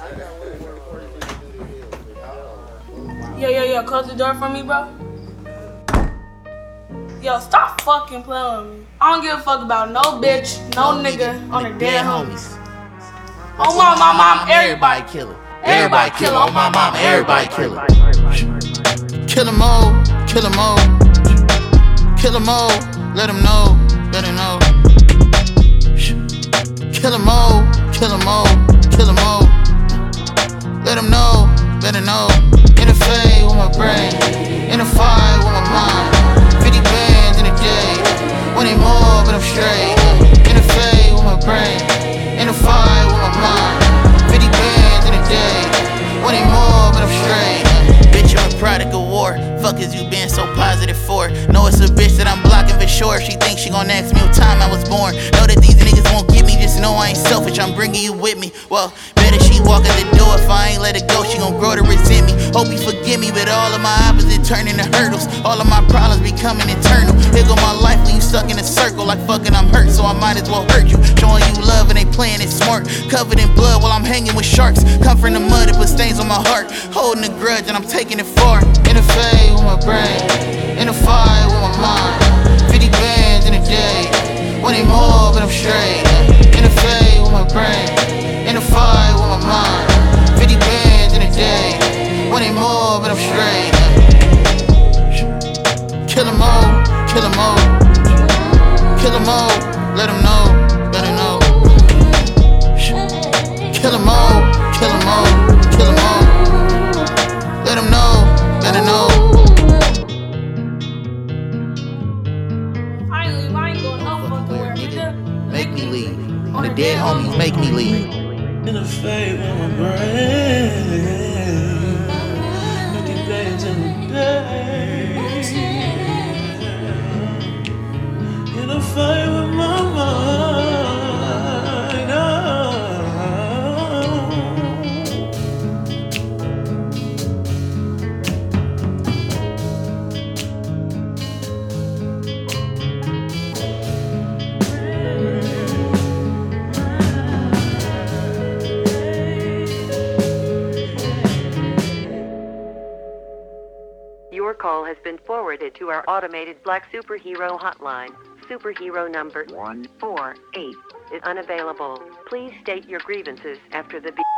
Yo, close the door for me, bro. Yo, stop fucking playing with me. I don't give a fuck about no bitch, no nigga on the dead homies. Oh my mom, everybody killer. Everybody killer. Oh my mom, everybody killer. Kill 'em all, kill 'em all. Kill 'em all, let 'em know, let 'em know. Kill 'em all, kill 'em all, kill 'em all. Let 'em know, let 'em know. In a fade with my brain, in a fight with my mind. 50 bands in a day, one ain't more, but I'm straight. In a fade with my brain, in a fight with my mind. 50 bands in a day, one ain't more, but I'm straight. Bitch, I'm a product of war. Fuck is you been so positive for? Know it's a bitch that I'm blocking for sure. She thinks she gon' ask me what time I was born. Know that these niggas won't get me, just know I ain't selfish. I'm bringing you with me. Well, better she walk at the door. If I ain't let her go, she gon' grow to resent me. Hope you forgive me, but all of my opposites turn into hurdles. All of my problems becoming eternal. Here go my life when you stuck in a circle. Like fucking I'm hurt, so I might as well hurt you. Showing you love and they playing it smart. Covered in blood while I'm hanging with sharks. Come from the mud, it put stains on my heart. Holding a grudge and I'm taking it far. In a fade with my brain, in a fight with my mind. 50 bands in a day, one ain't more, but I'm straight. In a fade with my brain, in a fight with my mind. 50 bands in a day, one ain't more, but I'm straight. Kill 'em all, kill 'em all. Kill 'em all, let 'em know, let 'em know. Kill 'em all, kill 'em all, kill 'em all. Let 'em know, let 'em know. Finally, I ain't going no fucking where, nigga. Make me leave. The dead homies make me leave. In a fade with my brain, 50 days in a day. In a fight with my mind. Oh. Your call has been forwarded to our automated Black Superhero hotline. Superhero number 148 is unavailable. Please state your grievances after the beep.